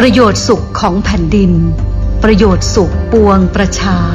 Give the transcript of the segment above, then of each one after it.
ประโยชน์สุขของแผ่นดินประโยชน์สุขปวงประชา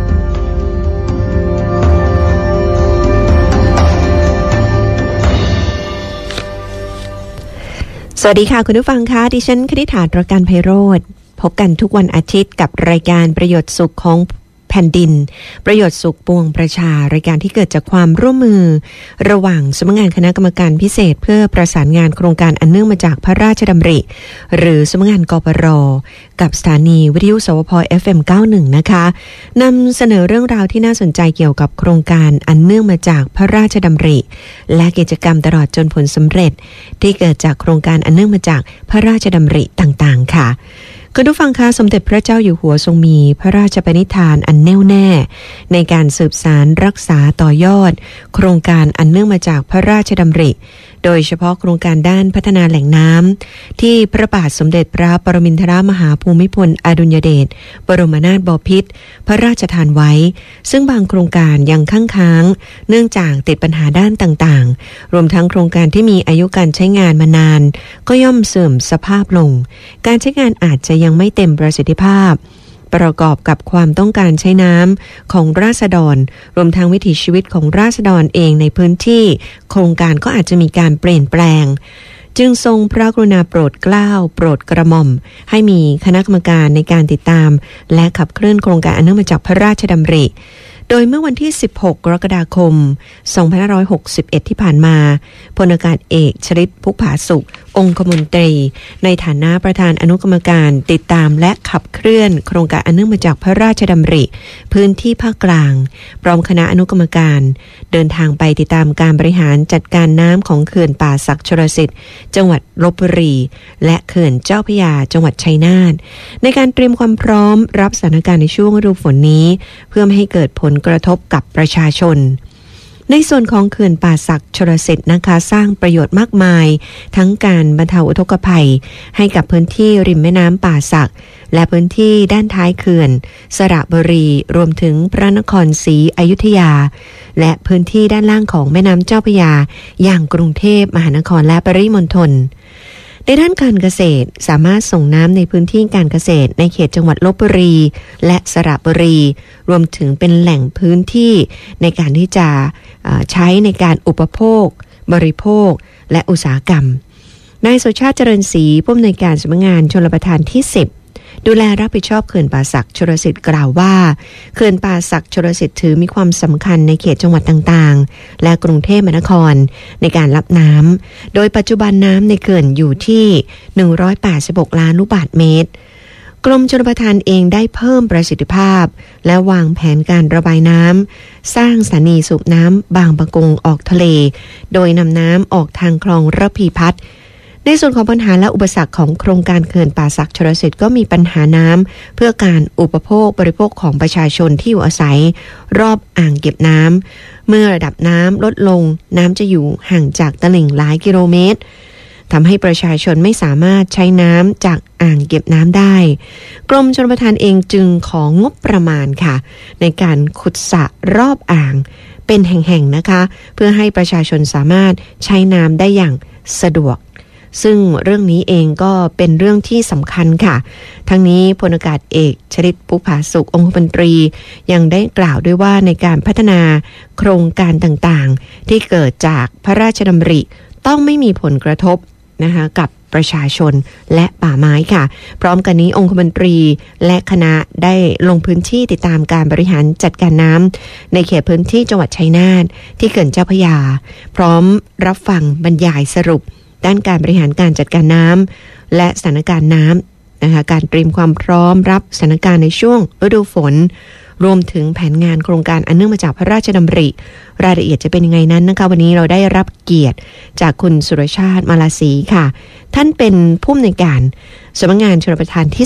สวัสดีค่ะคุณผู้ฟังคะดิฉันคณิษฐา ตรการไพโรจน์พบกันทุกวันอาทิตย์กับรายการประโยชน์สุขของแผ่นดินประโยชน์สุขปวงประชารายการที่เกิดจากความร่วมมือระหว่างสำนักงานคณะกรรมการพิเศษเพื่อประสานงานโครงการอันเนื่องมาจากพระราชดำริหรือสำนักงานกปร.กับสถานีวิทยุสวพ. FM 91นะคะนำเสนอเรื่องราวที่น่าสนใจเกี่ยวกับโครงการอันเนื่องมาจากพระราชดำริและกิจกรรมตลอดจนผลสำเร็จที่เกิดจากโครงการอันเนื่องมาจากพระราชดำริต่างๆค่ะคุณผู้ฟังคะสมเด็จพระเจ้าอยู่หัวทรงมีพระราชปณิธานอันแน่วแน่ในการสืบสานรักษาต่อยอดโครงการอันเนื่องมาจากพระราชดำริโดยเฉพาะโครงการด้านพัฒนาแหล่งน้ำที่พระบาทสมเด็จพระปรมินทรมหาภูมิพลอดุลยเดชบรมนาถบพิตรพระราชทานไว้ซึ่งบางโครงการยังค้างเนื่องจากติดปัญหาด้านต่างๆรวมทั้งโครงการที่มีอายุการใช้งานมานานก็ย่อมเสื่อมสภาพลงการใช้งานอาจจะยังไม่เต็มประสิทธิภาพประกอบกับความต้องการใช้น้ำของราษฎรรวมทั้งวิถีชีวิตของราษฎรเองในพื้นที่โครงการก็อาจจะมีการเปลี่ยนแปลงจึงทรงพระกรุณาโปรดเกล้าโปรดกระหม่อมให้มีคณะกรรมการในการติดตามและขับเคลื่อนโครงการอันเนื่องมาจากพระราชดำริโดยเมื่อวันที่16กรกฎาคม2561ที่ผ่านมาพลอากาศเอกชริต พุกผาสุของคมนตรีในฐานะประธานอนุกรรมการติดตามและขับเคลื่อนโครงการอันเนื่องมาจากพระราชดำริพื้นที่ภาคกลางพร้อมคณะอนุกรรมการเดินทางไปติดตามการบริหารจัดการน้ำของเขื่อนป่าสักชลสิทธิ์จังหวัดลพบุรีและเขื่อนเจ้าพระยาจังหวัดชัยนาทในการเตรียมความพร้อมรับสถานการณ์ในช่วงฤดูฝนนี้เพื่อไม่ให้เกิดผลกระทบกับประชาชนในส่วนของเขื่อนป่าสักชลสิทธิ์นะคะสร้างประโยชน์มากมายทั้งการบรรเทาอุทกภัยให้กับพื้นที่ริมแม่น้ำป่าสักและพื้นที่ด้านท้ายเขื่อนสระบุรีรวมถึงพระนครศรีอยุธยาและพื้นที่ด้านล่างของแม่น้ำเจ้าพระยาอย่างกรุงเทพมหานครและปริมณฑลในด้านการเกษตรสามารถส่งน้ำในพื้นที่การเกษตรในเขตจังหวัดลพบุรีและสระบุรีรวมถึงเป็นแหล่งพื้นที่ในการที่จะใช้ในการอุปโภคบริโภคและอุตสาหกรรมนายสุชาติเจริญศรีผู้อำนวยการสำนักงานชลประทานที่10ดูแลรับผิดชอบเขื่อนป่าสักชลสิทธิ์กล่าวว่าเขื่อนป่าสักชลสิทธิ์ถือมีความสำคัญในเขตจังหวัดต่างๆและกรุงเทพมหานครในการรับน้ำโดยปัจจุบันน้ำในเขื่อนอยู่ที่186ล้านลูกบาศก์เมตรกรมชลประทานเองได้เพิ่มประสิทธิภาพและวางแผนการระบายน้ำสร้างสถานีสูบน้ำบางปะกงออกทะเลโดยนำน้ำออกทางคลองระพีพัฒน์ในส่วนของปัญหาและอุปสรรคของโครงการเขื่อนป่าสักชลสิทธิ์ก็มีปัญหาน้ำเพื่อการอุปโภคบริโภคของประชาชนที่อยู่อาศัยรอบอ่างเก็บน้ำเมื่อระดับน้ำลดลงน้ำจะอยู่ห่างจากตลิ่งหลายกิโลเมตรทำให้ประชาชนไม่สามารถใช้น้ำจากอ่างเก็บน้ำได้กรมชลประทานเองจึงของงบประมาณค่ะในการขุดสระรอบอ่างเป็นแห่งๆนะคะเพื่อให้ประชาชนสามารถใช้น้ำได้อย่างสะดวกซึ่งเรื่องนี้เองก็เป็นเรื่องที่สำคัญค่ะทั้งนี้พลอากาศเอกชริต พุกผาสุของคมนตรียังได้กล่าวด้วยว่าในการพัฒนาโครงการต่างๆที่เกิดจากพระราชดำริต้องไม่มีผลกระทบนะคะกับประชาชนและป่าไม้ค่ะพร้อมกันนี้องคมนตรีและคณะได้ลงพื้นที่ติดตามการบริหารจัดการน้ำในเขตพื้นที่จังหวัดชัยนาทที่เขื่อนเจ้าพระยาพร้อมรับฟังบรรยายสรุปด้านการบริหารการจัดการน้ำและสถานการณ์น้ำนะคะการเตรียมความพร้อมรับสถานการณ์ในช่วงฤดูฝนรวมถึงแผนงานโครงการอันเนื่องมาจากพระราชดำริรายละเอียดจะเป็นยังไงนั้นนะคะวันนี้เราได้รับเกียรติจากคุณสุรชาติมาลาศรีค่ะท่านเป็นผู้อำนวยการสำนักงานชลประทานที่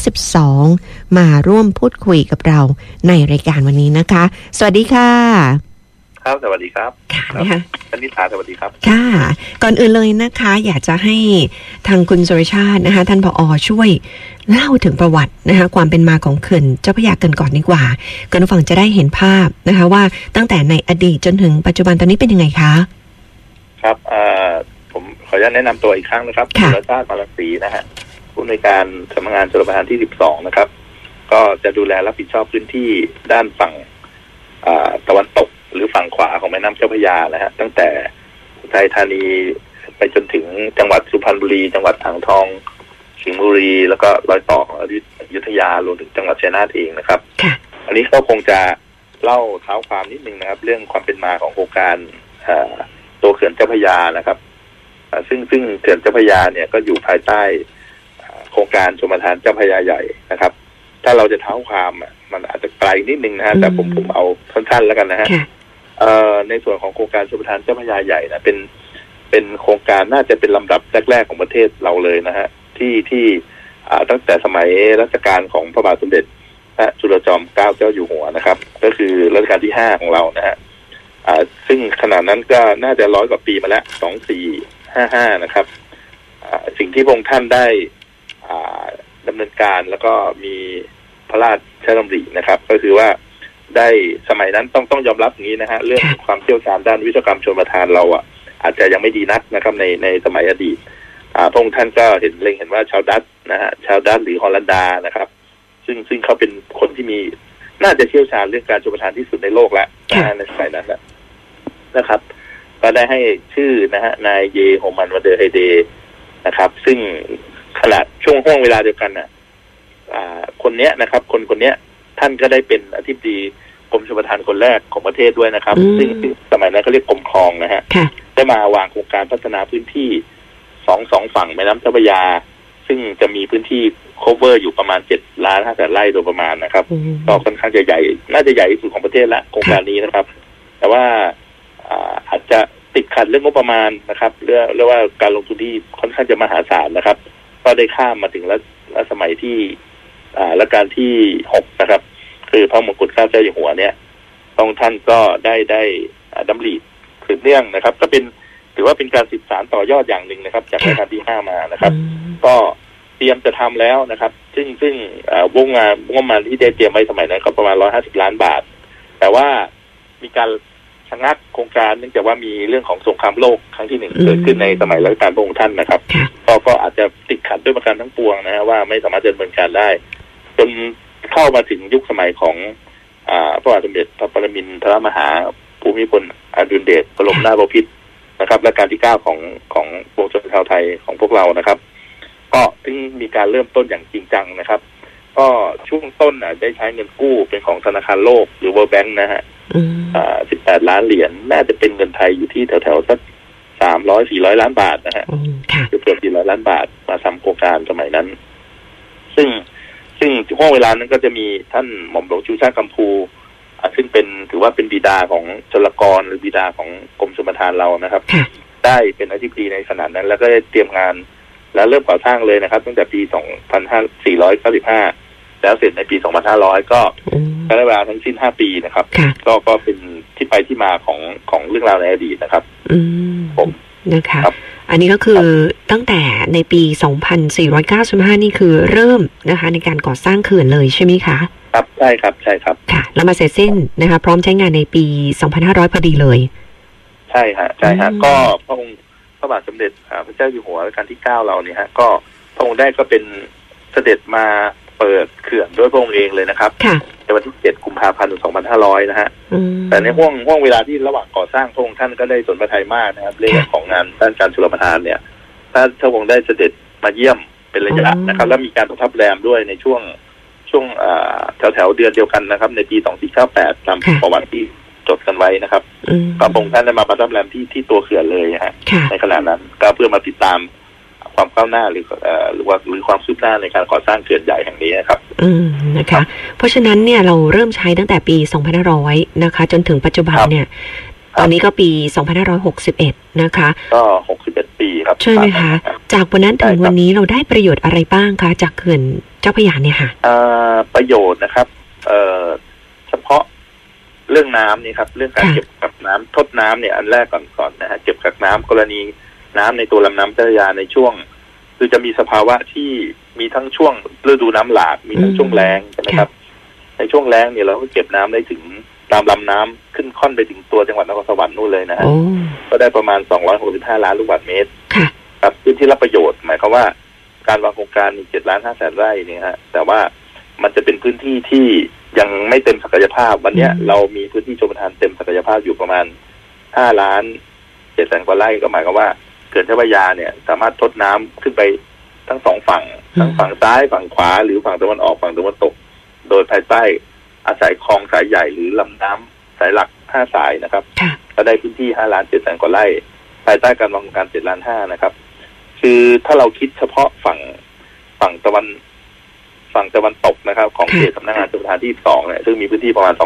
12มาร่วมพูดคุยกับเราในรายการวันนี้นะคะสวัสดีค่ะครับสวัสดีครับค่ะท่านนิษฐาสวัสดีครับค่ะก่อนอื่นเลยนะคะอยากจะให้ทางคุณสุรชาตินะคะท่านผอ.ช่วยเล่าถึงประวัตินะคะความเป็นมาของเขื่อนเจ้าพระยากันก่อนดีกว่าคุณผู้ฟังจะได้เห็นภาพนะคะว่าตั้งแต่ในอดีตจนถึงปัจจุบันตอนนี้เป็นยังไงคะครับผมขออนุญาตแนะนำตัวอีกครั้งนะครับสุรชาติมาลาศรีนะฮะผู้อำนวยการสำนักงานชลประทานที่12นะครับก็จะดูแลรับผิดชอบพื้นที่ด้านฝั่งตะวันตกหรือฝั่งขวาของแม่น้ำเจ้าพระยานะฮะตั้งแต่อุทัยธานีไปจนถึงจังหวัดสุพรรณบุรีจังหวัดอ่างทองสิงห์บุรีแล้วก็รอยต่อของอยุธยารวมถึงจังหวัดชัยนาทเองนะครับอันนี้ก็คงจะเล่าเท้าความนิดนึงนะครับเรื่องความเป็นมาของโครงการตัวเขื่อนเจ้าพระยานะครับซึ่งเขื่อนเจ้าพระยาเนี่ยก็อยู่ภายใต้โครงการชลประทานเจ้าพระยาใหญ่นะครับถ้าเราจะเท้าความมันอาจจะไกลนิดนึงนะฮะแต่ผมเอาสั้นๆแล้วกันนะฮะในส่วนของโครงการชลประทานเจ้าพระยาใหญ่นะเป็นโครงการน่าจะเป็นลำดับแรกๆของประเทศเราเลยนะฮะที่ตั้งแต่สมัยรัชกาลของพระบาทสมเด็จพระจุลจอมเกล้าเจ้าอยู่หัวนะครับก็คือรัชกาลที่5ของเรานะฮะซึ่งขณะนั้นก็น่าจะ100 กว่าปีมาแล้ว2455นะครับสิ่งที่พระองค์ท่านได้ดำเนินการแล้วก็มีพระราชดำรินะครับก็คือว่าได้สมัยนั้นต้องยอมรับอย่างนี้นะฮะเรื่องความเชี่ยวชาญด้านวิศวกรรมชลประทานเราอาจจะยังไม่ดีนักนะครับในสมัยอดีตพระองค์ท่านก็เห็นว่าชาวดัตช์นะฮะชาวดัตช์หรือฮอลันดานะครับซึ่งเขาเป็นคนที่มีน่าจะเชี่ยวชาญเรื่องการชลประทานที่สุดในโลกแล้วในสมัยนั้นนะครับก็ได้ให้ชื่อนะฮะนายเยโฮมันวันเดอร์ไฮเดย์นะครับซึ่งขณะช่วงห่วงเวลาเดียวกันคนเนี้ยนะครับคนเนี้ยท่านก็ได้เป็นอธิบดีกรมชลประทานคนแรกของประเทศด้วยนะครับซึ่งสมัยนั้นก็เรียกกรมคลองนะฮะได้มาวางโครงการพัฒนาพื้นที่สองฝั่งแม่น้ำเจ้าพระยาซึ่งจะมีพื้นที่ cover อยู่ประมาณ7,500,000 ไร่โดยประมาณนะครับก็ค่อนข้างจะใหญ่น่าจะใหญ่ที่สุดของประเทศละโครงการนี้นะครับแต่ว่าอาจจะติดขัดเรื่องงบประมาณนะครับเรียกว่าการลงทุนที่ค่อนข้างจะมหาศาลนะครับก็ได้ข้ามมาถึงรัชสมัยที่รัชกาลที่6นะครับคือพระมงกุฎเกล้าเจ้าอยู่หัวเนี่ยพระองค์ท่านก็ได้ดำริสืบเนื่องนะครับก็เป็นถือว่าเป็นการสืบสานต่อยอดอย่างหนึ่งนะครับจากรัชกาลที่5มานะครับก็เตรียมจะทำแล้วนะครับซึ่งวงงบประมาณที่ได้เตรียมไว้สมัยนั้นก็ประมาณ150 ล้านบาทแต่ว่ามีการชะงักโครงการเนื่องจากว่ามีเรื่องของสงครามโลกครั้งที่1เกิดขึ้นในสมัยรัชกาลพระองค์ท่านนะครับก็อาจจะติดขัดด้วยประการทั้งปวงนะฮะว่าไม่สามารถดำเนินการได้จนเข้ามาถึงยุคสมัยของพระบาทสมเด็จพระปรมินทรมหาภูมิพลอดุลยเดชบรมนาถบพิตรนะครับและการที่9ของปวงชนชาวไทยของพวกเรานะครับก็ถึงมีการเริ่มต้นอย่างจริงจังนะครับก็ช่วงต้นได้ใช้เงินกู้เป็นของธนาคารโลกหรือ World Bank นะฮะ18 ล้านเหรียญน่าจะเป็นเงินไทยอยู่ที่แถวๆสัก300-400 ล้านบาทนะฮะเกือบ400 ล้านบาทมาทำโครงการสมัยนั้นซึ่งช่วงเวลานั้นก็จะมีท่านหม่อมหลวงชูชาติกัมพูซึ่งเป็นถือว่าเป็นบิดาของชลกรหรือบิดาของกรมชลประทานเรานะครับได้เป็นอธิบดีในขณะนั้นแล้วก็ได้เตรียมงานและเริ่มก่อสร้างเลยนะครับตั้งแต่ปี2495แล้วเสร็จในปี2500ก็ใช้เวลาทั้งสิ้น5 ปีนะครับก็เป็นที่ไปที่มาของเรื่องราวในอดีตนะครับผมนะคะอันนี้ก็คือตั้งแต่ในปี2495นี่คือเริ่มนะคะในการก่อสร้างเขื่อนเลยใช่ไหมคะครับใช่ครับค่ะแล้วมาเสร็จสิ้นนะคะพร้อมใช้งานในปี2500พอดีเลยใช่ฮะก็พระองค์พระบาทสมเด็จพระเจ้าอยู่หัวรัชกาลที่9เราเนี่ยฮะก็พระองค์ได้ก็เป็นเสด็จมาเปิดเขื่อนด้วยพระองค์เองเลยนะครับในวันที่7 กุมภาพันธ์ 2500นะฮะแต่ในห่วงเวลาที่ระหว่างก่อสร้างพระองค์ท่านก็ได้สนพระทัยมากนะครับเรื่องของงานด้านการชลประทานเนี่ยถ้าพระองค์ได้เสด็จมาเยี่ยมเป็นระยะนะครับแล้วมีการประทับแรมด้วยในช่วงแถวเดือนเดียวกันนะครับในปี2498ตามประวัติที่จดกันไว้นะครับก็พระองค์ท่านได้มาประทับแรมที่ตัวเขื่อนเลยฮะในขณะนั้นก็เพื่อมาติดตามความก้าวหน้าหรือความคืบหน้าในการก่อสร้างเขื่อนใหญ่แห่งนี้นะครับนะคะเพราะฉะนั้นเนี่ยเราเริ่มใช้ตั้งแต่ปี2500นะคะจนถึงปัจจุบันเนี่ยตอนนี้ก็ปี2561นะคะก็61 ปีครับใช่ไหมคะจากวันนั้นถึงวันนี้เราได้ประโยชน์อะไรบ้างคะจากเขื่อนเจ้าพระยาเนี่ยค่ะประโยชน์นะครับเฉพาะเรื่องน้ำนี่ครับเรื่องการเก็บกักน้ำทดน้ำเนี่ยอันแรกก่อนนะฮะเก็บกักน้ำกรณีน้ำในตัวลำน้ำเจ้าพระยาในช่วงคือจะมีสภาวะที่มีทั้งช่วงฤดูน้ำหลากมีทั้งช่วงแล้งใช่ไหมครับในช่วงแล้งเนี่ยเราก็เก็บน้ำได้ถึงตามลำน้ำขึ้นค่อนไปถึงตัวจังหวัดนครสวรรค์นู่นเลยนะฮะก็ได้ประมาณ265 ล้านลูกบาศก์เมตรครับพื้นที่รับประโยชน์หมายความว่าการวางโครงการ7,500,000 ไร่เนี่ยฮะแต่ว่ามันจะเป็นพื้นที่ที่ยังไม่เต็มศักยภาพวันนี้เรามีพื้นที่ชลประทานเต็มศักยภาพอยู่ประมาณ5,700,000 กว่าไร่ก็หมายความว่าเขื่อนเจ้าพระยาเนี่ยสามารถทดน้ำขึ้นไปทั้งสองฝั่งทั้งฝั่งซ้ายฝั่งขวาหรือฝั่งตะวันออกฝั่งตะวันตกโดยภายใต้อาศัยคลองสายใหญ่หรือลำน้ำสายหลัก5 สายนะครับก็ได้พื้นที่5,700,000 กว่าไร่ภายใต้การวางโครงการ7,500,000 นะครับคือถ้าเราคิดเฉพาะฝั่งตะวันตกนะครับของเขตสำนักงานชลประทานที่2เนี่ยซึ่งมีพื้นที่ประมาณ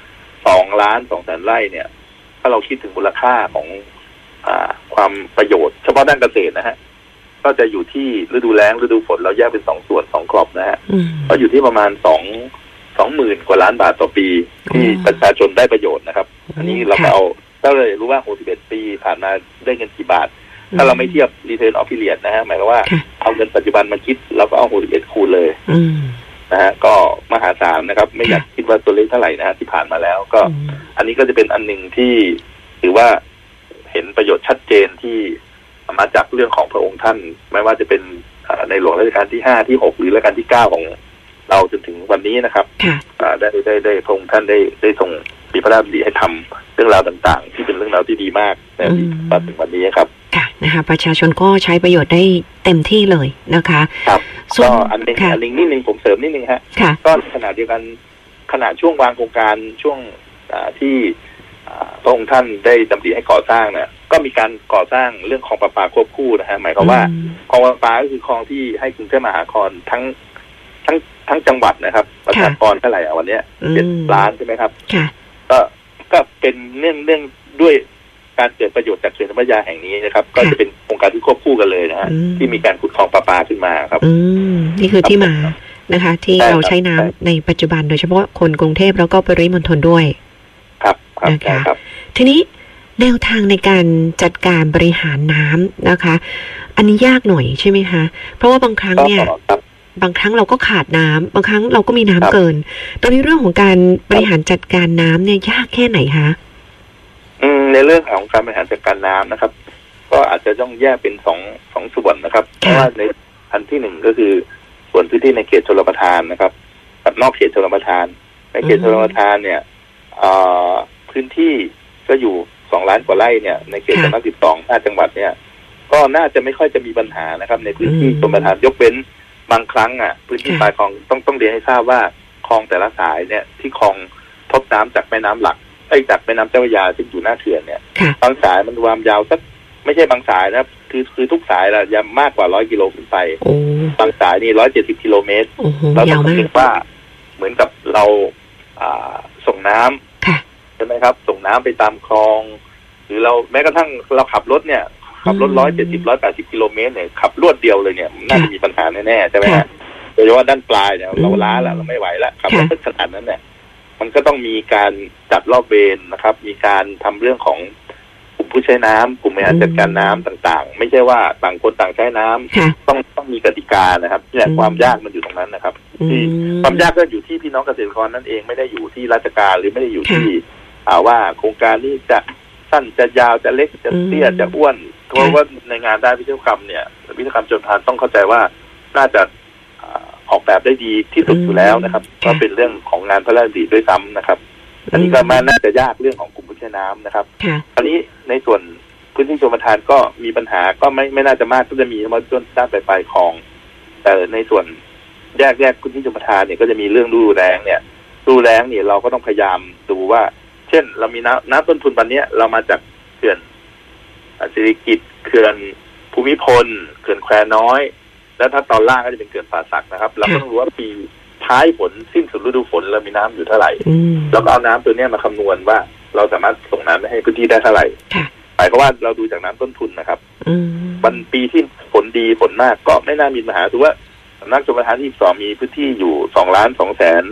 2,200,000 ไร่เนี่ยถ้าเราคิดถึงมูลค่าของความประโยชน์เฉพาะด้านเกษตรนะฮะก็จะอยู่ที่ฤดูแล้งฤดูฝนเราแยกเป็น2 ส่วน2 กรอบนะฮะก็อยู่ที่ประมาณ20,000 กว่าล้านบาทต่อปีที่ประชาชนได้ประโยชน์นะครับอันนี้เราเอาก็เลยรู้ว่า61 ปีผ่านมาได้เงินกี่บาทถ้าเราไม่เทียบ return of period นะฮะหมายความว่าเอาเงินปัจจุบันมาคิดเราก็เอา61 คูณเลยนะฮะก็มหาศาลนะครับไม่อยากคิดว่าตัวเลขเท่าไหร่นะฮะที่ผ่านมาแล้วก็อันนี้ก็จะเป็นอันหนึ่งที่ถือว่าเห็นประโยชน์ชัดเจนที่มาจากเรื่องของพระองค์ท่านไม่ว่าจะเป็นในหลวงรัชกาลที่5ที่6หรือรัชกาลที่9ของเราจนถึงวันนี้นะครับได้พระองค์ท่านได้ทรงมีพระราชดำริให้ทำเรื่องราวต่างๆที่เป็นเรื่องราวที่ดีมากในปัจจุบันวันนี้ครับค่ะนะคะประชาชนก็ใช้ประโยชน์ได้เต็มที่เลยนะคะครับก็อันนึงนิดนึงผมเสริมนิดนึงฮะก็ขณะเดียวกันขณะช่วงวางโครงการช่วงที่พระองค์ท่านได้ดำริให้ก่อสร้างเนี่ยก็มีการก่อสร้างเรื่องคลองประปาควบคู่นะฮะหมายความว่าคลองประปาก็คือคลองที่ให้กรุงเทพมหานครทั้งจังหวัดนะครับประชากรเท่าไหร่วันนี้7 ล้านใช่ไหมครับก็เป็นเนื่องด้วยการเกิดประโยชน์จากเขื่อนเจ้าพระยาแห่งนี้นะครับก็จะเป็นโครงการที่ควบคู่กันเลยนะฮะที่มีการขุดคลองประปาขึ้นมาครับนี่คือที่มานะคะที่เราใช้น้ำในปัจจุบันโดยเฉพาะคนกรุงเทพแล้วก็ปริมณฑลด้วยนะคะทีนี้แนวทางในการจัดการบริหารน้ำนะคะอันนี้ยากหน่อยใช่ไหมคะเพราะว่าบางครั้งเนี่ยบางครั้งเราก็ขาดน้ำบางครั้งเราก็มีน้ำเกินตอนนี้เรื่องของการบริหารจัดการน้ำเนี่ยยากแค่ไหนคะในเรื่องของการบริหารจัดการน้ำนะครับก็อาจจะต้องแยกเป็นสองส่วนนะครับเพราะว่าในอันที่1ก็คือส่วนพื้นที่ในเขตชลประทานนะครับกับนอกเขตชลประทานในเขตชลประทานเนี่ยพื้นที่ก็อยู่2 ล้านกว่าไร่เนี่ยในเขตจังหวัด12 จังหวัดเนี่ยก็น่าจะไม่ค่อยจะมีปัญหานะครับในพื้นที่ชลประทานยกเว้นบางครั้งพื้นที่ปลายคลองต้องเรียนให้ทราบว่าคลองแต่ละสายเนี่ยที่คลองทดน้ำจากแม่น้ำหลักจากแม่น้ำเจ้าพระยาที่อยู่หน้าเขื่อนเนี่ยบางสายมันความยาวสักไม่ใช่บางสายนะครับคือทุกสายละยาวมากกว่า100 กิโลขึ้นไปบางสายนี่170 กิโลเมตรเราต้องคิดว่าเหมือนกับเราส่งน้ำใช่ไหมครับส่งน้ำไปตามคลองหรือเราแม้กระทั่งเราขับรถเนี่ยขับรถ180 กิโลเมตรเนี่ยขับรวดเดียวเลยเนี่ยน่าจะมีปัญหาแน่ๆใช่ไหมฮะโดยเฉพาะด้านปลายเนี่ยเราล้าแล้วเราไม่ไหวแล้วขับรถขนาดนั้นเนี่ยมันก็ต้องมีการจัดรอบเวรนะครับมีการทำเรื่องของกลุ่มผู้ใช้น้ำกลุ่มบริหารจัดการน้ำต่างๆไม่ใช่ว่าต่างคนต่างใช้น้ำต้องมีกติกานะครับนี่ความยากมันอยู่ตรงนั้นนะครับที่ความยากก็อยู่ที่พี่น้องเกษตรกรนั่นเองไม่ได้อยู่ที่ราชการหรือไม่ได้อยู่ที่ว่าโครงการนี้จะสั้นจะยาวจะเล็กจะเตี้ยจะอ้วนเพราะว่าในงานด้านวิศวกรรมเนี่ยวิศวกรรมชลประทานต้องเข้าใจว่าน่าจะออกแบบได้ดีที่สุดอยู่แล้วนะครับก็เป็นเรื่องของงานพระราชดำริด้วยซ้ำนะครับอันนี้ก็น่าจะยากเรื่องของกลุ่มผู้ใช้น้ำนะครับอันนี้ในส่วนพื้นที่ชลประทานก็มีปัญหาก็ไม่น่าจะมากก็จะมีมาจนด้านปลายคลองแต่ในส่วนแยกพื้นที่ชลประทานเนี่ยก็จะมีเรื่องฤดูแล้งเนี่ยฤดูแล้งเนี่ยเราก็ต้องพยายามดูว่าเช่นเรามีน้ำต้นทุนวันนี้เรามาจากเขื่อนสิริกิติ์เขื่อนภูมิพลเขื่อนแควน้อยแล้วถ้าตอนล่างก็จะเป็นเขื่อนป่าสักนะครับเราก็ต้องรู้ว่าปีท้ายฝนสิ้นสุดฤดูฝนเรามีน้ำอยู่เท่าไหร่แล้วก็เอาน้ำตัวนี้มาคำนวณว่าเราสามารถส่งน้ำให้พื้นที่ได้เท่าไหร่หมายความว่าเราดูจากน้ำต้นทุนนะครับวันปีที่ฝนดีฝนมากก็ไม่น่ามีปัญหาถือว่าสำนักชลประทานที่2มีพื้นที่อยู่2,200,000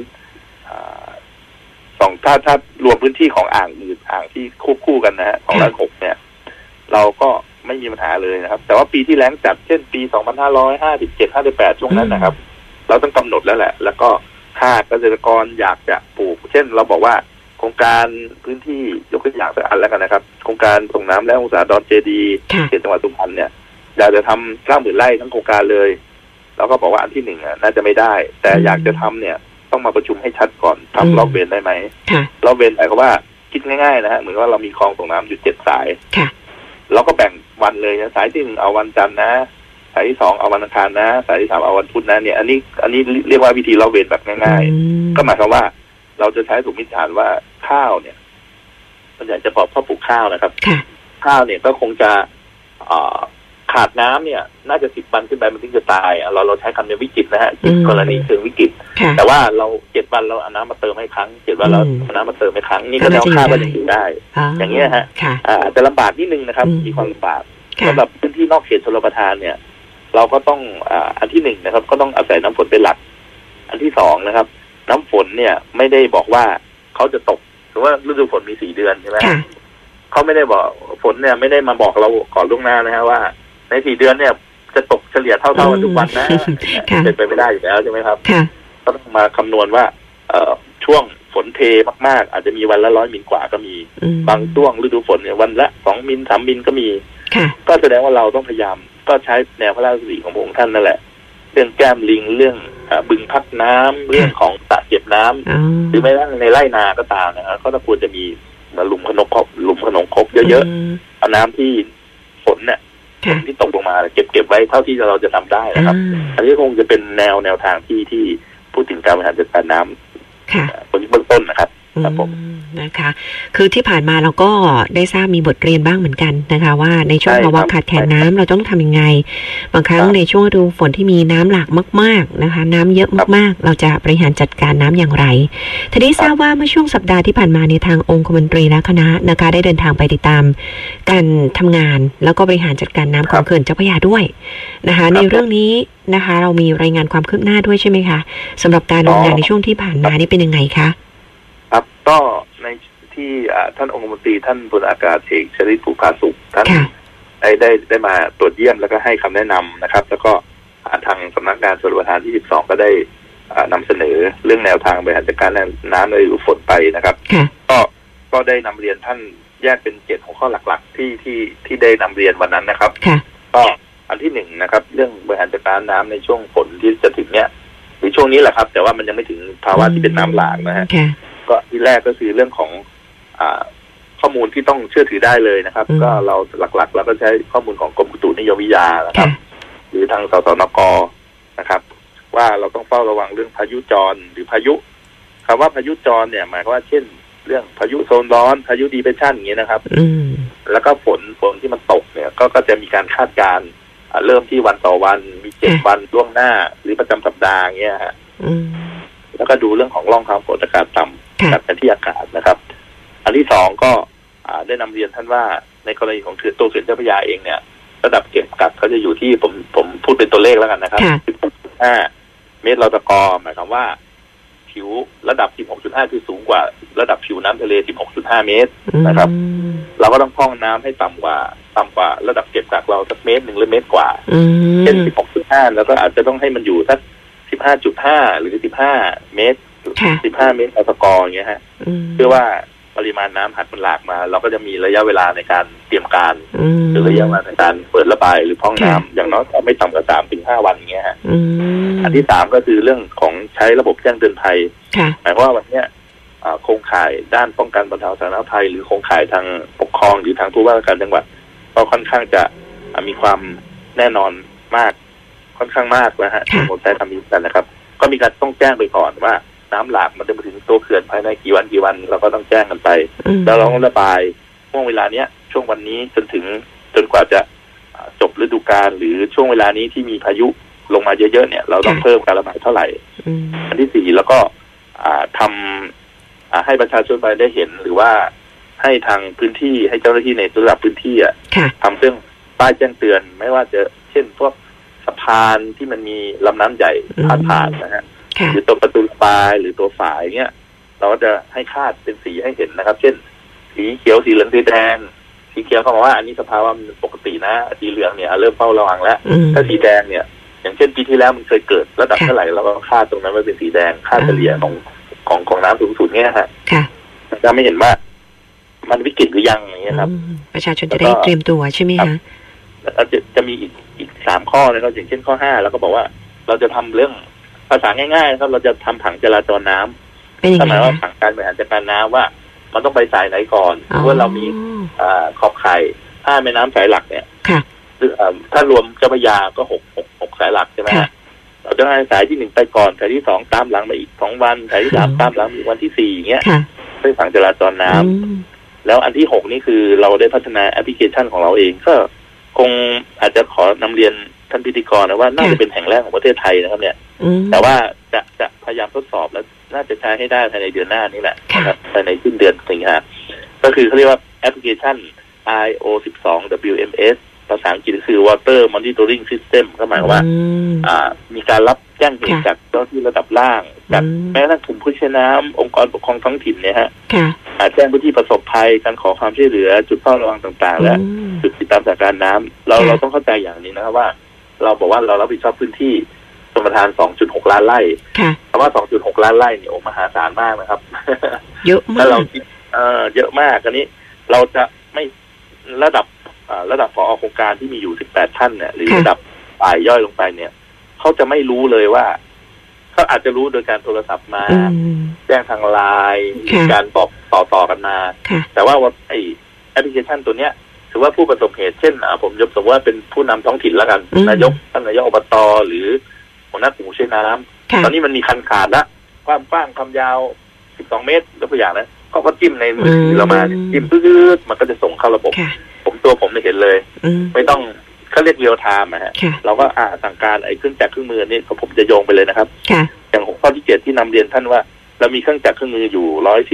ถ้ารวมพื้นที่ของอ่างอื่นอ่างที่ควบคู่กันนะฮะ2,600,000เนี่ยเราก็ไม่มีปัญหาเลยนะครับแต่ว่าปีที่แล้งจัดเช่นปี2557-58ช่วงนั้นนะครับเราต้องกำหนดแล้วแหละแล้วก็ถ้าเกษตรกรอยากจะปลูกเช่นเราบอกว่าโครงการพื้นที่ยกตัวอย่างสักอันแล้วกันนะครับโครงการส่งน้ำและองศาดอนเจดีเขตจังหวัดสุพรรณเนี่ยอยากจะทำ90,000 ไร่ทั้งโครงการเลยเราก็บอกว่าอันที่หนึ่งน่าจะไม่ได้แต่อยากจะทำเนี่ยต้องมาประชุมให้ชัดก่อนทำรอบเวรได้ไหมรอบเวรหมายความว่าคิดง่ายๆนะฮะเหมือนว่าเรามีคลองส่งน้ำอยู่7 สายเราก็แบ่งวันเลยนะสายที่1เอาวันจันทร์นะสายที่2เอาวันอังคารนะสายที่3เอาวันพุธนะเนี่ยอันนี้เรียกว่าวิธีรอบเวรแบบง่ายๆก็หมายความว่าเราจะใช้สมมติฐานว่าข้าวเนี่ยมันอยากจะเพาะปลูกข้าวนะครับข้าวเนี่ยก็คงจะขาดน้ำเนี่ยน่าจะ10 วันขึ้นไปมันถึงจะตายเราใช้คำในวิกฤตนะฮะกรณีเชิงวิกฤตแต่ว่าเรา7 วันเราเอาน้ำมาเติมให้ครั้ง7 วันเราเอาน้ำมาเติมให้ครั้งนี่ก็แล้วข้าวก็ยังอยู่ได้อย่างเงี้ยฮะแต่ลำบากนิดนึงนะครับมีความลำบากสำหรับพื้นที่นอกเขตชลประทานเนี่ยเราก็ต้องอันที่1นะครับก็ต้องอาศัยน้ำฝนเป็นหลักอันที่2นะครับน้ำฝนเนี่ยไม่ได้บอกว่าเขาจะตกหรือว่าฤดูฝนมี4 เดือนใช่ไหมเขาไม่ได้บอกฝนเนี่ยไม่ได้มาบอกเราก่อนล่วงหน้านะฮะว่าใน4 เดือนเนี่ยจะตกเฉลี่ยเท่ากันทุกวันนะเป็นไปไม่ได้อยู่แล้วใช่ไหมครับก็ต้องมาคำนวณว่าช่วงฝนเทมากๆอาจจะมีวันละ100 มิลกว่าก็มีบางช่วงฤดูฝนเนี่ยวันละ2 มิล 3 มิลก็มีก็แสดงว่าเราต้องพยายามก็ใช้แนวพระราชดำริของพระองค์ท่านนั่นแหละเรื่องแก้มลิงเรื่องบึงพักน้ำเรื่องของสระเก็บน้ำหรือแม้กระทั่งในไร่นาก็ตามนะครับก็ต้องควรจะมีหลุมขนมครบเยอะๆเอาน้ำที่ฝนเนี่ยที่ตกลงมาเก็บไว้เท่าที่เราจะทำได้นะครับอันนี้คงจะเป็นแนวทางที่พูดถึงการบริหารจัดการน้ำเบื้องต้นนะครับนะคะคือที่ผ่านมาเราก็ได้ทราบมีบทเรียนบ้างเหมือนกันนะคะว่าในช่วงภาวะขาดแคลนน้ำเราต้องทำยังไงบางครั้งในช่วงฤดูฝนที่มีน้ำหลากมากๆนะคะน้ำเยอะมากๆเราจะบริหารจัดการน้ำอย่างไรทีนี้ทราบว่าเมื่อช่วงสัปดาห์ที่ผ่านมาในทางองคมนตรีและคณะนะคะได้เดินทางไปติดตามการทำงานแล้วก็บริหารจัดการน้ำของเขื่อนเจ้าพระยาด้วยนะคะในเรื่องนี้นะคะเรามีรายงานความคืบหน้าด้วยใช่ไหมคะสำหรับการดำเนินงานในช่วงที่ผ่านมานี่เป็นยังไงคะครับก็ในที่ท่านองคมนตรีท่านพลอากาศเอกชริต ภูผาสุขท่านได้มาตรวจเยี่ยมแล้วก็ให้คำแนะนำนะครับแล้วก็ทางสำนักงานชลประทานที่12ก็ได้นำเสนอเรื่องแนวทางบริหารจัดการน้ำในฤดูฝนไปนะครับก็ได้นำเรียนท่านแยกเป็น7 หัวข้อหลักๆที่ได้นำเรียนวันนั้นนะครับก็อันที่1นะครับเรื่องบริหารจัดการน้ำในช่วงฝนที่จะถึงเนี้ยหรือช่วงนี้แหละครับแต่ว่ามันยังไม่ถึงภาวะที่เป็นน้ำหลากนะฮะก็ที่แรกก็คือเรื่องของข้อมูลที่ต้องเชื่อถือได้เลยนะครับก็เราหลักๆแล้วก็ใช้ข้อมูลของกรมอุตุนิยมวิทยานะครับหรือทางสสนก.นะครับว่าเราต้องเฝ้าระวังเรื่องพายุจรหรือพายุคำว่าพายุจรเนี่ยหมายความว่าเช่นเรื่องพายุโซนร้อนพายุดีเพรสชันอย่างเงี้ยนะครับแล้วก็ฝนที่มันตกเนี่ยก็จะมีการคาดการณ์เริ่มที่วันต่อวันมี7 วันล่วงหน้าหรือประจำสัปดาห์อย่างเงี้ยฮะแล้วก็ดูเรื่องของร่องความกดอากาศต่ำกับแผนที่อากาศนะครับอันที่2ก็ได้นำเรียนท่านว่าในกรณีของตัวเขื่อนเจ้าพระยาเองเนี่ยระดับเก็บกักเขาจะอยู่ที่ผมพูดเป็นตัวเลขแล้วกันนะครับ 16.5 เมตรต่อกหมายความว่าผิวระดับ 16.5 คือสูงกว่าระดับผิวน้ำทะเล 16.5 เมตรนะครับเราก็ต้องพร่องน้ำให้ต่ำกว่าระดับเก็บกักเราสัก1 เมตรหรือ1 เมตรกว่าเช่น 16.5 แล้วก็อาจจะต้องให้มันอยู่สัก 15.5 หรือ 15 เมตร 15 เมตรต่อกอย่างเงี้ยฮะเพื่อว่าปริมาณน้ำหัดมันหลากมาเราก็จะมีระยะเวลาในการเตรียมการหรือระยะเวลาในการเปิดระบายหรือพร่องน้ำอย่างน้อยไม่ต่ำกว่า 3-5 วันอย่างเงี้ยฮะอันที่3ก็คือเรื่องของใช้ระบบแจ้งเตือนภัยหมายความว่าวันเนี้ยโครงข่ายด้านป้องกันบรรเทาสาธารณภัยหรือโครงข่ายทางปกครองหรือทางผู้ว่าราชการจังหวัดก็ค่อนข้างจะมีความแน่นอนมากค่อนข้างมากนะฮะผมใช้คำนี้กันนะครับก็มีการต้องแจ้งไปก่อนว่าน้ำหลากมันจะมาถึงตัวเขื่อนภายในกี่วันเราก็ต้องแจ้งกันไปแล้วเราต้องระบายช่วงเวลาเนี้ยช่วงวันนี้จนกว่าจะจบฤดูกาลหรือช่วงเวลานี้ที่มีพายุลงมาเยอะๆเนี่ยเราต้องเพิ่มการระบายเท่าไหร่อันที่4แล้วก็ทำให้ประชาชนไปได้เห็นหรือว่าให้ทางพื้นที่ให้เจ้าหน้าที่ในระดับพื้นที่ทำเรื่องป้ายแจ้งเตือนไม่ว่าจะเช่นพวกสะพานที่มันมีลำน้ำใหญ่ผ่านนะฮะหรือตัวประตูระบายหรือตัวฝายเงี้ยเราก็จะให้คาดเป็นสีให้เห็นนะครับเช่นสีเขียวสีเหลืองสีแดงสีเขียวเขาบอกว่าอันนี้สภาวะมันปกตินะสีเหลืองเนี่ยเริ่มเฝ้าระวังแล้วถ้าสีแดงเนี่ยอย่างเช่นปีที่แล้วมันเคยเกิดระดับเท่าไหร่เราก็คาดตรงนั้นไว้เป็นสีแดงค่าเฉลี่ยของน้ำสูงสุดเนี่ยฮะจะไม่เห็นว่ามันวิกฤตหรือยังอย่างเงี้ยครับประชาชนจะได้เตรียมตัวใช่ไหมคะจะมีอีก3 ข้อนะครับอย่างเช่นข้อ5แล้วก็บอกว่าเราจะทำเรื่องภาษาง่ายๆครับเราจะทำผังจราจรน้ำหมายว่าผังการบริหารจัดการน้ำว่ามันต้องไปสายไหนก่อนเพราะว่าเรามีขอบข่าย5แม่น้ำสายหลักเนี่ยถ้ารวมเจ้าพระยาก็6สายหลักใช่ไหมเราจะให้สายที่1ไปก่อนสายที่2ตามหลังมาอีก2วันสายที่3ตามหลังอีกวันที่4อย่างเงี้ยเป็นผังจราจรน้ำแล้วอันที่6นี่คือเราได้พัฒนาแอปพลิเคชันของเราเองก็คงอาจจะขอนำเรียนท่านพิธีกรนะว่าน่าจะเป็นแห่งแรกของประเทศไทยนะครับเนี่ยแต่ว่าจะพยายามทดสอบแล้วน่าจะใช้ให้ได้ภายในเดือนหน้านี้แหละนะครับภายในสิ้นเดือนสิงหาก็คือเขาเรียกว่าแอปพลิเคชัน IO12 WMS ภาษาอังกฤษคือ Water Monitoring System ก็หมายว่ามีการรับแจ้งเหตุจากเจ้าที่ระดับล่างจากแม้กระทั่งกลุ่มผู้ใช้น้ำองค์กรปกครองท้องถิ่นเนี่ยฮะแจ้งพื้นที่ประสบภัยการขอความช่วยเหลือจุดเฝ้าระวังต่างๆและจุดติดตามสถานการณ์น้ำเราต้องเข้าใจอย่างนี้นะครับว่าเราบอกว่าเรารับผิดชอบพื้นที่ชลประทาน 2.6 ล้านไร่เพราะว่า 2.6 ล้านไร่เนี่ยมหาศาลมากนะครับเยอะมากถ้าเราคิดเยอะมากอันนี้เราจะไม่ระดับผอ.โครงการที่มีอยู่18ท่านเนี่ยหรือระดับฝ่ายย่อยลงไปเนี่ยเขาจะไม่รู้เลยว่าเขาอาจจะรู้โดยการโทรศัพท์มาแจ้งทางไลน์การบอกต่อกันมาแต่ว่าไอแอปพลิเคชันตัวเนี้ยถือว่าผู้ประสบเหตุเช่นผมยกสมมติว่าเป็นผู้นำท้องถิ่นแล้วกันท่านนายกอบต.หรือหัวหน้ากลุ่มผู้ใช้น้ำตอนนี้มันมีคันขาดละความกว้างความยาว12 เมตรยกตัวอย่างนะเขาก็จิ้มในมือถือเรามาจิ้มปื๊ดมันก็จะส่งเข้าระบบผมไม่เห็นเลยไม่ต้องเขาเรียกเรียลไทม์นะฮะเราก็สั่งการไอ้เครื่องจักรเครื่องมือนี่ผมจะโยงไปเลยนะครับอย่างข้อที่7ที่นำเรียนท่านว่าเรามีเครื่องจักรเครื่องมืออยู่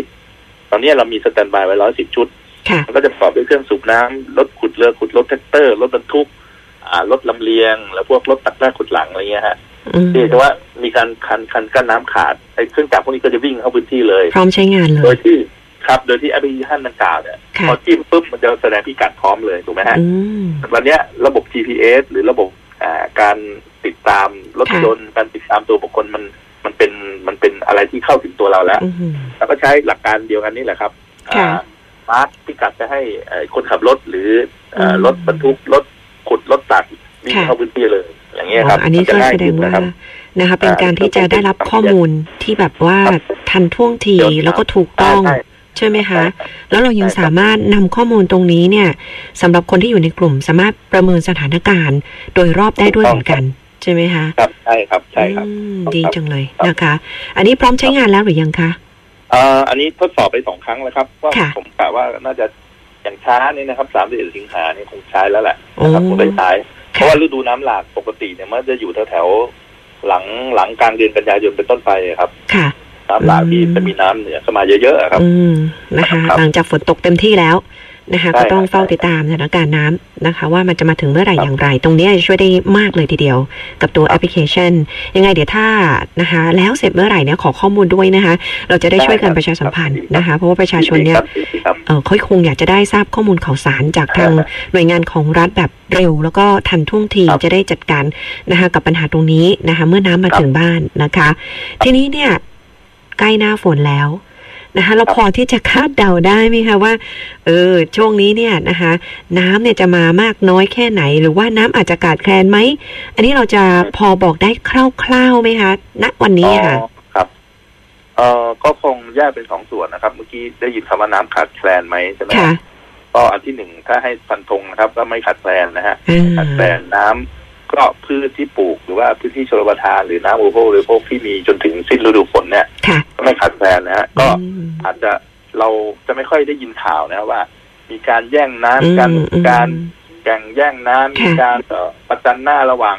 110ตอนนี้เรามีสแตนด์บายไว้110ชุดมันก็จะประกอบด้วยเครื่องสูบน้ำรถขุดเรือขุดรถแท็กเตอร์รถบรรทุกรถลำเลียงแล้วพวกรถตักหน้าขุดหลังอะไรเงี้ยฮะที่แต่ว่ามีการคันกั้นน้ำขาดไอ้เครื่องจักรพวกนี้ก็จะวิ่งเข้าพื้นที่เลยพร้อมใช้งานเลยโดยที่แอปพลิเคชันดังกล่าวเนี่ยพอจิ้มปุ๊บมันจะแสดงพิกัดพร้อมเลยถูกไหมฮะวันนี้ระบบ GPS หรือระบบการติดตามรถยนต์การติดตามตัวบุคคลมันเป็นอะไรที่เข้าถึงตัวเราแล้วแล้วก็ใช้หลักการเดียวกันนี่แหละครับมาร์คพิกัดจะให้คนขับรถหรือรถบรรทุกรถขุดรถตักวิ่งเข้าพื้นที่เลยอย่างเงี้ยครับอันนี้ก็แสดงว่านะคะเป็นการที่จะได้รับข้อมูลที่แบบว่าทันท่วงทีแล้วก็ถูกต้องใช่ไหมคะแล้วเรายังสามารถนำข้อมูลตรงนี้เนี่ยสำหรับคนที่อยู่ในกลุ่มสามารถประเมินสถานการณ์โดยรอบได้ด้วยเหมือนกันใช่ไหมคะครับใช่ครับดีจังเลยนะคะอันนี้พร้อมใช้งานแล้วหรือยังคะอันนี้ทดสอบไป2 ครั้งแล้วครับว่าผมกะว่าน่าจะอย่างช้านี่นะครับ31 สิงหาเนี่ยคงใช้แล้วแหละนะครับผมได้ใช้เพราะว่าฤดูน้ำหลากปกติเนี่ยมันจะอยู่แถวหลังกลางเดือนกันยายนเป็นต้นไปครับน้ำหลากที่จะมีน้ำเหนือเข้ามาเยอะๆครับนะคะหลังจากฝนตกเต็มที่แล้วนะคะก็ต้องเฝ้าติดตามสถานการณ์น้ำนะคะว่ามันจะมาถึงเมื่อไหร่อย่างไรตรงนี้จะช่วยได้มากเลยทีเดียวกับตัวแอปพลิเคชันยังไงเดี๋ยวถ้านะคะแล้วเสร็จเมื่อไหร่เนี่ยขอข้อมูลด้วยนะคะเราจะได้ช่วยกันประชาสัมพันธ์นะคะเพราะว่าประชาชนเนี่ยเขาคงอยากจะได้ทราบข้อมูลข่าวสารจากทางหน่วยงานของรัฐแบบเร็วแล้วก็ทันท่วงทีจะได้จัดการนะคะกับปัญหาตรงนี้นะคะเมื่อน้ำมาถึงบ้านนะคะทีนี้เนี่ยใกล้หน้าฝนแล้วนะคะเราพอที่จะคาดเดาได้ไหมคะว่าช่วงนี้เนี่ยนะคะน้ำเนี่ยจะมามากน้อยแค่ไหนหรือว่าน้ำอาจจะขาดแคลนไหมอันนี้เราจะพอบอกได้คร่าวๆไหมคะณวันนี้ค่ะครับก็คงแยกเป็น2 ส่วนนะครับเมื่อกี้ได้ยินคำว่าน้ำขาดแคลนไหมใช่ไหมก็อันที่1ถ้าให้ฟันธงนะครับก็ไม่ขาดแคลนนะฮะขาดแคลนน้ำก็พืชที่ปลูกหรือว่าพื้นที่ชลประทานหรือน้ำอุปโภคบริโภคที่มีจนถึงสิ้นฤดูฝนเนี่ยก็ไม่ขาดแคลนนะฮะก็อาจจะเราจะไม่ค่อยได้ยินข่าวนะว่ามีการแย่งน้ำการแข่งแย่งน้ำมีการประจันหน้าระหว่าง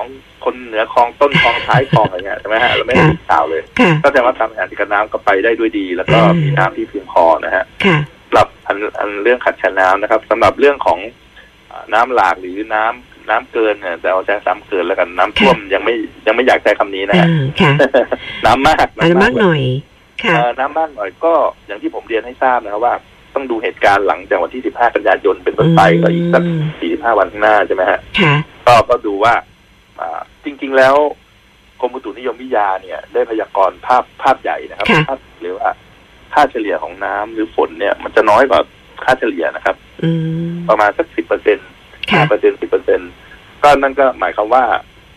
2 คนเหนือคลองต้นคลองท้ายคลองอะไรเงี้ยใช่ไหมฮะเราไม่ได้ยินข่าวเลยก็แสดงว่าทางบริหารจัดการน้ำก็ไปได้ด้วยดีแล้วก็มีน้ำที่เพียงพอนะฮะสำหรับอันเรื่องขาดแคลนน้ำนะครับสำหรับเรื่องของน้ำหลากหรือน้ำเกินเนี่ยแต่เอาใช้ซ้ำเกินแล้วกันน้ำท่วมยังไม่อยากใช้คำนี้นะฮะน้ำมากหน่อยน้ำมากหน่อยก็อย่างที่ผมเรียนให้ทราบนะครับว่าต้องดูเหตุการณ์หลังจากวันที่15 กันยายนเป็นต้นไปก็อีกสัก45 วันข้างหน้าใช่ไหมฮะก็ดูว่าจริงๆแล้วกรมอุตุนิยมวิทยาเนี่ยได้พยากรณ์ภาพใหญ่นะครับภาพหรือว่าค่าเฉลี่ยของน้ำหรือฝนเนี่ยมันจะน้อยกว่าค่าเฉลี่ยนะครับประมาณสัก10%5% 10%ก็นั่นก็หมายความว่า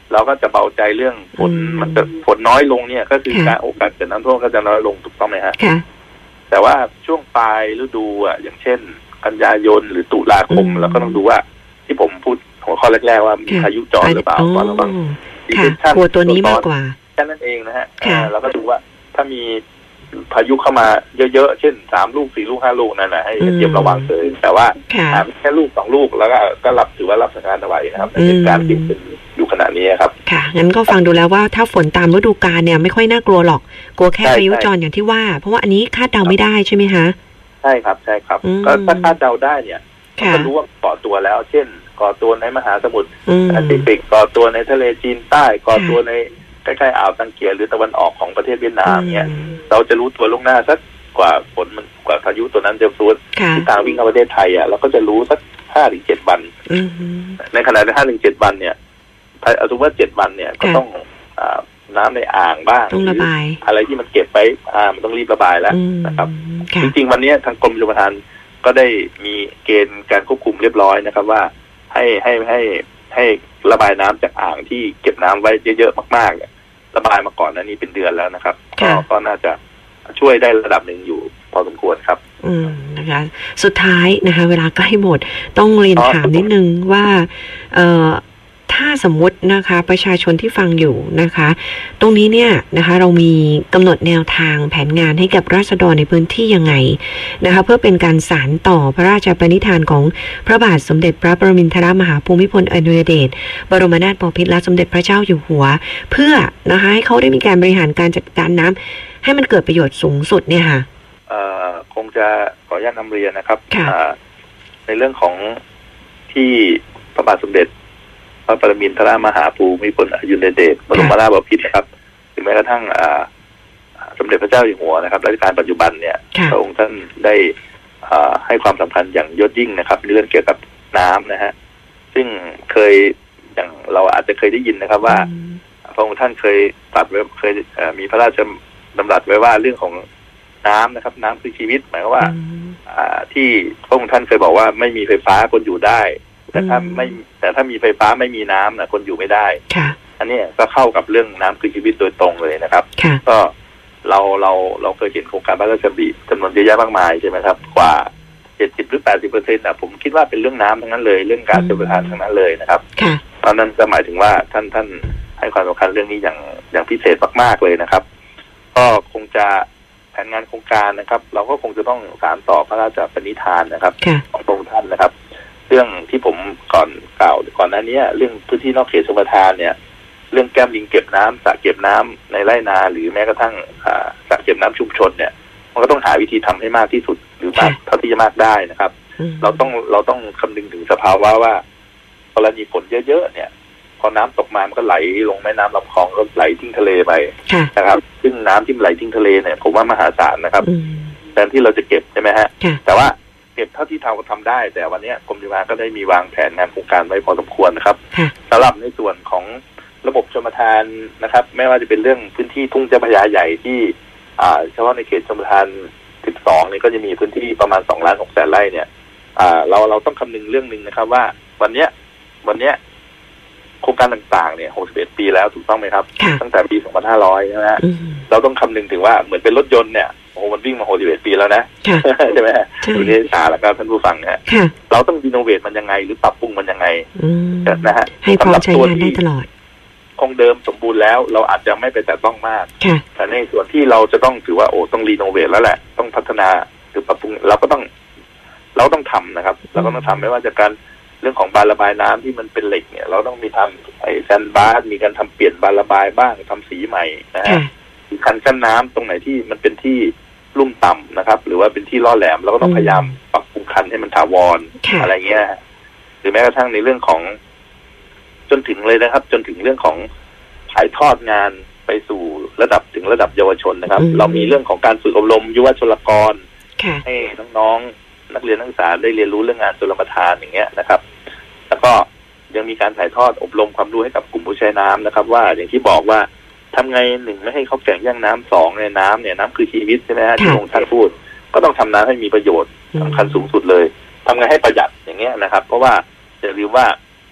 เราก็จะเบาใจเรื่องฝนมันจะฝนน้อยลงเนี่ยก็คือการโอกาสเกิดน้ำท่วมก็จะน้อยลงถูกต้องไหมฮะแต่ว่าช่วงปลายฤดูอ่ะอย่างเช่นกันยายนหรือตุลาคมเราก็ต้องดูว่าที่ผมพูดหัวข้อแรกๆว่ามีพายุจรหรือเปล่าเพราะเราต้องกลัวตัวนี้มากกว่าแค่นั้นเองนะฮะเราก็ดูว่าถ้ามีพายุเข้ามาเยอะๆเช่น3 ลูก 4 ลูก 5 ลูกนั่นแหละให้เตรียมระวังเลยแต่ว่าแค่ลูก 2 ลูกแล้วก็รับถือว่ารับสถานการณ์นะครับในการที่เป็นอยู่ขณะนี้ครับค่ะงั้นก็ฟังดูแล้วว่าถ้าฝนตามฤดูกาลเนี่ยไม่ค่อยน่ากลัวหรอกกลัวแค่พายุจรอย่างที่ว่าเพราะว่าอันนี้คาดเดาไม่ได้ใช่ไหมคะใช่ครับก็ถ้าคาดเดาได้เนี่ยก็รู้ว่าก่อตัวแล้วเช่นก่อตัวในมหาสมุทรแปซิฟิกก่อตัวในทะเลจีนใต้ก่อตัวในใกล้ๆอ่าวตังเกียหรือตะวันออกของประเทศเวียดนามเนี่ยเราจะรู้ตัวล่วงหน้าสักกว่าฝนมันกว่าพายุตัวนั้นจะฟุ้งที่ทางวิ่งเข้าประเทศไทยเราก็จะรู้สัก5-7 วันในขณะที่5-7 วันเนี่ยเอาสมมติว่า7 วันเนี่ยก็ต้องน้ำในอ่างบ้างต้องระบายอะไรที่มันเก็บไปมันต้องรีบระบายแล้วนะครับจริงๆวันนี้ทางกรมชลประทานก็ได้มีเกณฑ์การควบคุมเรียบร้อยนะครับว่าให้ระบายน้ำจากอ่างที่เก็บน้ำไว้เยอะๆมากๆระบายมาก่อนนั้นนี่เป็นเดือนแล้วนะครับก็น่าจะช่วยได้ระดับหนึ่งอยู่พอสมควรครับนะคะสุดท้ายนะคะเวลาใกล้หมดต้องเรียนถามนิดนึงว่าถ้าสมมุตินะคะประชาชนที่ฟังอยู่นะคะตรงนี้เนี่ยนะคะเรามีกำหนดแนวทางแผนงานให้กับราษฎรในพื้นที่ยังไงนะคะเพื่อเป็นการสานต่อพระราชปณิธานของพระบาทสมเด็จพระปรมินทรมหาภูมิพลอดุลยเดชบรมนาถบพิตรและสมเด็จพระเจ้าอยู่หัวเพื่อนะคะให้เขาได้มีการบริหารการจัดการน้ำให้มันเกิดประโยชน์สูงสุดเนี่ยค่ะคงจะขออนุญาตนำเรียนนะครับในเรื่องของที่พระบาทสมเด็จพระปรมินทรมหาภูมิพลอดุลยเดชบรมนาถบพิตรนะครับถึงแม้กระทั่งสมเด็จพระเจ้าอยู่หัวนะครับรัชกาลปัจจุบันเนี่ยพระองค์ท่านได้ให้ความสำคัญอย่างยอดยิ่งนะครับในเรื่องเกี่ยวกับน้ำนะฮะซึ่งเคยอย่างเราอาจจะเคยได้ยินนะครับว่าพระองค์ท่านเคยตรัสไว้เคยมีพระราชดำรัสไว้ว่าเรื่องของน้ำนะครับน้ำคือชีวิตหมายความว่าที่พระองค์ท่านเคยบอกว่าไม่มีไฟฟ้าคนอยู่ได้แต่ถ้ามีไฟฟ้าไม่มีน้ำนะคนอยู่ไม่ได้อันนี้ก็เข้ากับเรื่องน้ำคือชีวิตโดยตรงเลยนะครับก็เราเคยเห็นโครงการพระราชดำริจำนวนเยอะแยะมากมายใช่ไหมครับกว่า70 หรือ 80% นะผมคิดว่าเป็นเรื่องน้ำทั้งนั้นเลยเรื่องการชลประทานทั้งนั้นเลยนะครับตอนนั้นก็หมายถึงว่าท่านให้ความสำคัญเรื่องนี้อย่างพิเศษมากๆเลยนะครับก็คงจะแผนงานโครงการนะครับเราก็คงจะต้องสานต่อพระราชปณิธานนะครับของพระองค์ท่านนะครับเรื่องที่ผมก่อนหน้านี้เรื่องพื้นที่นอกเขตชลประทานเนี่ยเรื่องแก้มลิงเก็บน้ำสระเก็บน้ำในไร่นาหรือแม้กระทั่งสระเก็บน้ำชุมชนเนี่ยมันก็ต้องหาวิธีทำให้มากที่สุดหรือมากเท่าที่จะมากได้นะครับเราต้องคำนึงถึงสภาวะว่ากรณีฝนเยอะๆเนี่ยพอน้ำตกมามันก็ไหลลงแม่น้ำลำคลองก็ไหลทิ้งทะเลไปนะครับซึ่งน้ำที่ไหลทิ้งทะเลเนี่ยผมว่ามหาศาลนะครับแทนที่เราจะเก็บใช่ไหมฮะแต่ว่าเก็บเท่าที่เราทำได้แต่วันนี้กรมชลประทานก็ได้มีวางแผนงานโครงการไว้พอสมควรนะครับสำหรับในส่วนของระบบชลประทานนะครับไม่ว่าจะเป็นเรื่องพื้นที่ทุ่งเจ้าพระยาใหญ่ที่เฉพาะในเขตชลประทาน12นี่ก็จะมีพื้นที่ประมาณ2,600,000 ไร่เนี่ยเราต้องคำนึงเรื่องนึงนะครับว่าวันเนี้ยโครงการต่างๆเนี่ย61 ปีแล้วถูกต้องไหมครับตั้งแต่ปี 2500 นะฮะเราต้องคำนึงถึงว่าเหมือนเป็นรถยนต์เนี่ยโอ้มันวิ่งมา61 ปีแล้วนะใช่ไหมดูนี่แล้วก็ท่านผู้ฟังนะเราต้องรีโนเวทมันยังไงหรือปรับปรุงมันยังไงนะฮะให้พร้อมใช้งานได้ตลอดคงเดิมสมบูรณ์แล้วเราอาจจะไม่ไปแตะต้องมากแต่ในส่วนที่เราจะต้องถือว่าต้องรีโนเวทแล้วแหละต้องพัฒนาหรือปรับปรุงเราต้องทำนะครับเราก็ต้องทำไม่ว่าจะการเรื่องของบานระบายน้ำที่มันเป็นเหล็กเนี่ยเราต้องมีทำแซนบาร์มีการทำเปลี่ยนบานระบายบ้างทำสีใหม่นะฮะคันกั้นน้ำตรงไหนที่มันเป็นที่ลุ่มต่ำนะครับหรือว่าเป็นที่ล่อแหลมเราก็ต้องพยายามปรับปรุงคันให้มันถาวรอะไรเงี้ยหรือแม้กระทั่งในเรื่องของจนถึงเลยนะครับจนถึงเรื่องของถ่ายทอดงานไปสู่ระดับถึงระดับเยาวชนนะครับเรามีเรื่องของการฝึกอบรมยุวชลกรให้น้องๆนักเรียนนักศึกษาได้เรียนรู้เรื่องงานชลประทานอย่างเงี้ยนะครับแล้วก็ยังมีการถ่ายทอดอบรมความรู้ให้กับกลุ่มผู้ใช้น้ำนะครับว่าอย่างที่บอกว่าทำไง1ไม่ให้เขาแข่งแย่งน้ำ2ในน้ำเนี่ยน้ำคือชีวิตใช่ไหมฮะที่องค์ท่านพูดก็ต้องทำน้ำให้มีประโยชน์สำคัญสูงสุดเลยทำไงให้ประหยัดอย่างเงี้ยนะครับเพราะว่าอย่าลืมว่า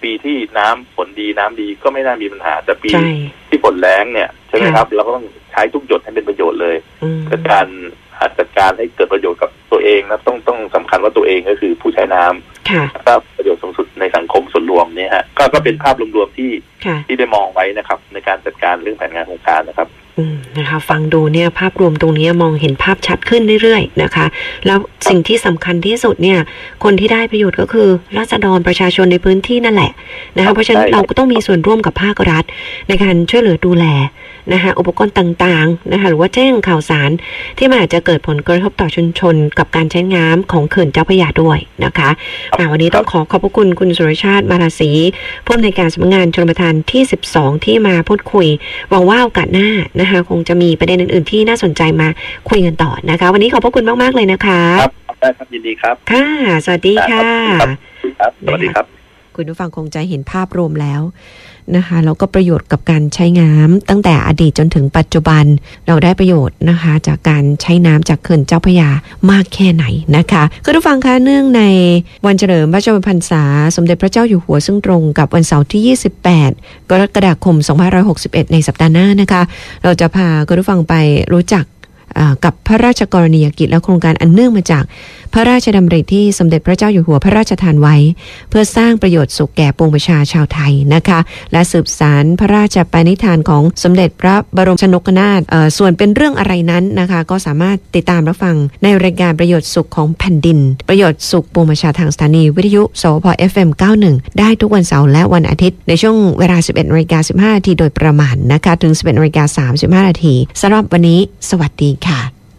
ปีที่น้ำฝนดีน้ำดีก็ไม่น่ามีปัญหาแต่ปีที่ฝนแล้งเนี่ยใช่ไหมครับเราก็ต้องใช้ทุกหยดให้เป็นประโยชน์เลยการจัดการให้เกิดประโยชน์กับตัวเองนะต้องสำคัญว่าตัวเองก็คือผู้ใช้น้ำแล้วประโยชน์สูงสุดในสังคมส่วนรวมเนี่ยฮะก็เป็นภาพรวมๆที่ได้มองไว้นะครับในการจัดการเรื่องแผนงานโครงการนะครับนะคะฟังดูเนี่ยภาพรวมตรงนี้มองเห็นภาพชัดขึ้นเรื่อยๆนะคะแล้วสิ่งที่สำคัญที่สุดเนี่ยคนที่ได้ประโยชน์ก็คือราษฎรประชาชนในพื้นที่นั่นแหละนะคะเพราะฉะนั้นเราก็ต้องมีส่วนร่วมกับภาครัฐในการช่วยเหลือดูแลนะคะอุปกรณ์ต่างๆนะคะหรือว่าแจ้งข่าวสารที่มันอาจจะเกิดผลกระทบต่อชุมชนกับการใช้น้ำของเขื่อนเจ้าพระยาด้วยนะคะวันนี้ต้องขอบพระคุณคุณสุรชาติมาราศรีผู้อำนวยการสำนักงานชลประทานที่12ที่มาพูดคุยหวังว่าโอกาสหน้านะคะคงจะมีประเด็นอื่นๆที่น่าสนใจมาคุยกันต่อนะคะวันนี้ขอบพระคุณมากๆเลยนะคะครับได้ครับยินดีครับค่ะสวัสดีค่ะสวัสดีครับคุณผู้ฟังคงจะเห็นภาพรวมแล้วนะคะแล้วก็ประโยชน์กับการใช้น้ำตั้งแต่อดีตจนถึงปัจจุบันเราได้ประโยชน์นะคะจากการใช้น้ำจากเขื่อนเจ้าพระยามากแค่ไหนนะคะคุณผู้ฟังคะเนื่องในวันเฉลิมพระชนมพรรษาสมเด็จพระเจ้าอยู่หัวซึ่งตรงกับวันเสาร์ที่28กรกฎาคม2561ในสัปดาห์หน้านะคะเราจะพาคุณผู้ฟังไปรู้จักกับพระราชกรณียกิจและโครงการอันเนื่องมาจากพระราชดำริที่สมเด็จพระเจ้าอยู่หัวพระราชทานไว้เพื่อสร้างประโยชน์สุขแก่ปวงประชาชาวไทยนะคะและสืบสานพระราชปณิธานของสมเด็จพระบรมชนกนาถส่วนเป็นเรื่องอะไรนั้นนะคะก็สามารถติดตามรับฟังในรายการประโยชน์สุขของแผ่นดินประโยชน์สุขปวงประชาทางสถานีวิทยุสพ FM 91ได้ทุกวันเสาร์และวันอาทิตย์ในช่วงเวลา 11:15 น.โดยประมาณนะคะถึง 11:35 น.สำหรับวันนี้สวัสดีค่ะ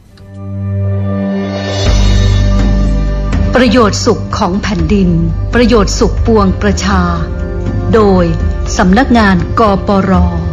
ประโยชน์สุขของแผ่นดินประโยชน์สุขปวงประชาโดยสำนักงานกปร